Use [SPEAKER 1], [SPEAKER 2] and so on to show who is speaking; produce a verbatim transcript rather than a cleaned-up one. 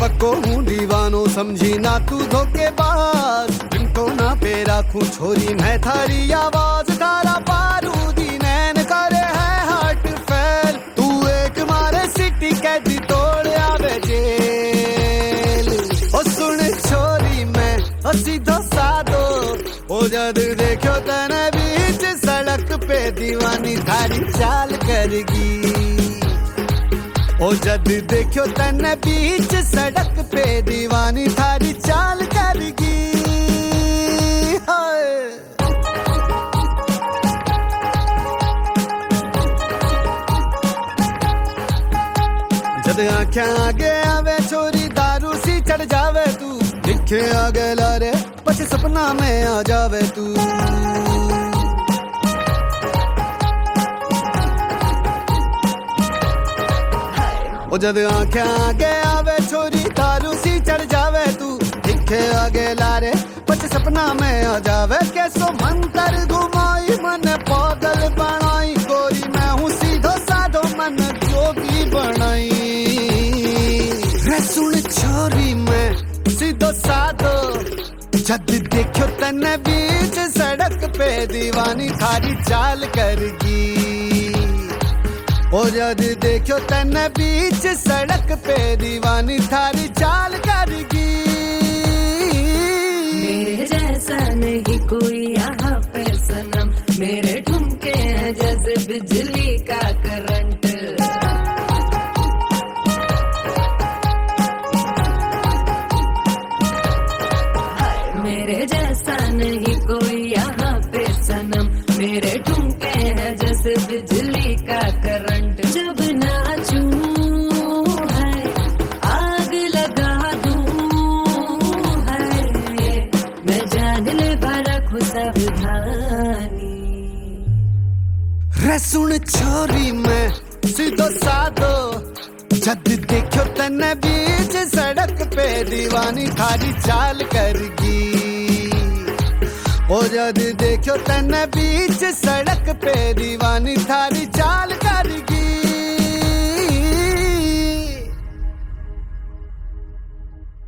[SPEAKER 1] पक्को हूँ दीवानो समझी ना तू धोखेबाज, इनको ना पे राखूं छोरी मैं थारी आवाज, तारा बारूदी नैन करे है हार्ट फेल, तू एक मारे सिटी कैदी तोड़ आवे जेल। ओ सुन छोरी मैं ओ सीधो सादो, ओ जद देखो तने बीच सड़क पे दीवानी थारी चाल करगी, ओ जद देखो तने बीच सड़क पे दीवानी थारी चाल करगी। जद आँखें आगे आवे छोरी दारू सी चढ़ जावे तू, दिखे आगे लारे पछ सपना में आ जावे तू। ओ जद आँखें आगे आवे छोरी दारू सी चढ़ जावे तू, दिखे आगे लारे पछ सपना में आ जावे। कैसो मंतर घुमाई मन पागल बनाई, गोरी मैं हूँ सीधो साधो मन जोगी बनाई। रे सुन छोरी मैं सीधो साधो, जद देखो तने बीच सड़क पे दीवानी थारी चाल करगी, ओ जद देखो तने बीच सड़क पे दीवानी थारी चाल करगी।
[SPEAKER 2] मेरे जैसा नहीं कोई यहाँ पे सनम, मेरे ठुमके हैं जैसे बिजली का करंट। मेरे जैसा नहीं कोई यहाँ पे सनम, मेरे ठुमके हैं जैसे बिजली का करंट। जब नाचूं है आग लगा दूं है, मैं जान ले बारा सावधानी।
[SPEAKER 1] रे सुन छोरी मैं सीधो साधो, जद देखो तने बीच सड़क पे दीवानी थारी चाल करगी, ओ जद देखो तने बीच सड़क पे दीवानी थारी